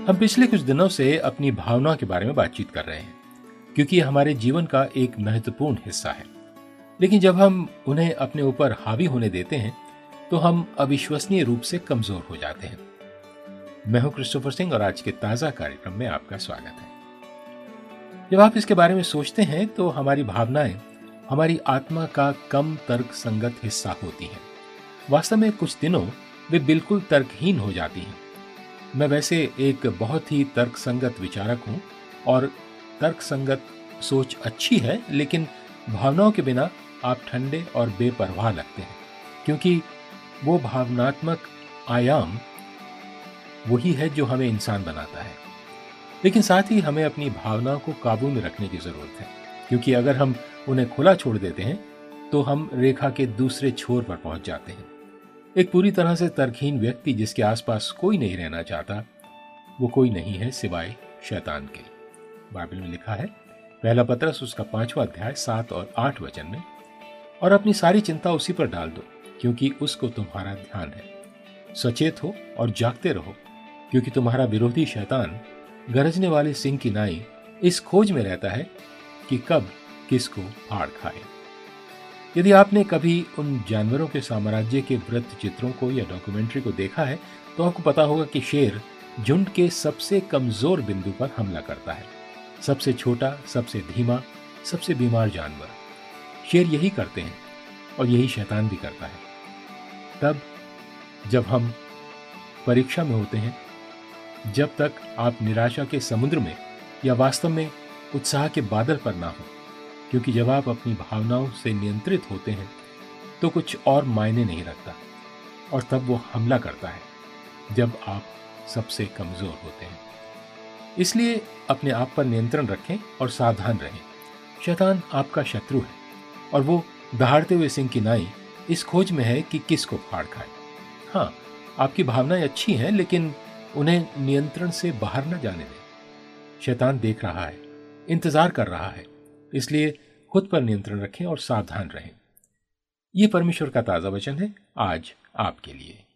हम पिछले कुछ दिनों से अपनी भावनाओं के बारे में बातचीत कर रहे हैं, क्योंकि ये हमारे जीवन का एक महत्वपूर्ण हिस्सा है। लेकिन जब हम उन्हें अपने ऊपर हावी होने देते हैं तो हम अविश्वसनीय रूप से कमजोर हो जाते हैं। मैं हूं क्रिस्टोफर सिंह और आज के ताजा कार्यक्रम में आपका स्वागत है। जब आप इसके बारे में सोचते हैं तो हमारी भावनाएं हमारी आत्मा का कम तर्क संगत हिस्सा होती हैं। वास्तव में कुछ दिनों वे बिल्कुल तर्कहीन हो जाती हैं। मैं वैसे एक बहुत ही तर्कसंगत विचारक हूं और तर्कसंगत सोच अच्छी है, लेकिन भावनाओं के बिना आप ठंडे और बेपरवाह लगते हैं, क्योंकि वो भावनात्मक आयाम वही है जो हमें इंसान बनाता है। लेकिन साथ ही हमें अपनी भावनाओं को काबू में रखने की जरूरत है, क्योंकि अगर हम उन्हें खुला छोड़ देते हैं तो हम रेखा के दूसरे छोर पर पहुंच जाते हैं। एक पूरी तरह से तर्कहीन व्यक्ति जिसके आसपास कोई नहीं रहना चाहता, वो कोई नहीं है सिवाय शैतान के। बाइबल में लिखा है, पहला पतरस उसका 5वां अध्याय 7 और 8 वचन में, और अपनी सारी चिंता उसी पर डाल दो, क्योंकि उसको तुम्हारा ध्यान है। सचेत हो और जागते रहो, क्योंकि तुम्हारा विरोधी शैतान गरजने वाले सिंह की नाई इस खोज में रहता है कि कब किसको फाड़ खाए। यदि आपने कभी उन जानवरों के साम्राज्य के वृत्त चित्रों को या डॉक्यूमेंट्री को देखा है तो आपको पता होगा कि शेर झुंड के सबसे कमजोर बिंदु पर हमला करता है। सबसे छोटा, सबसे धीमा, सबसे बीमार जानवर, शेर यही करते हैं और यही शैतान भी करता है। तब जब हम परीक्षा में होते हैं, जब तक आप निराशा के समुद्र में या वास्तव में उत्साह के बादल पर ना हो, क्योंकि जब आप अपनी भावनाओं से नियंत्रित होते हैं तो कुछ और मायने नहीं रखता, और तब वो हमला करता है जब आप सबसे कमजोर होते हैं। इसलिए अपने आप पर नियंत्रण रखें और सावधान रहें। शैतान आपका शत्रु है और वो दहाड़ते हुए सिंह की नाई इस खोज में है कि किसको फाड़ खाए। हाँ, आपकी भावनाएं अच्छी हैं, लेकिन उन्हें नियंत्रण से बाहर न जाने दें। शैतान देख रहा है, इंतजार कर रहा है, इसलिए खुद पर नियंत्रण रखें और सावधान रहें। ये परमेश्वर का ताजा वचन है आज आपके लिए।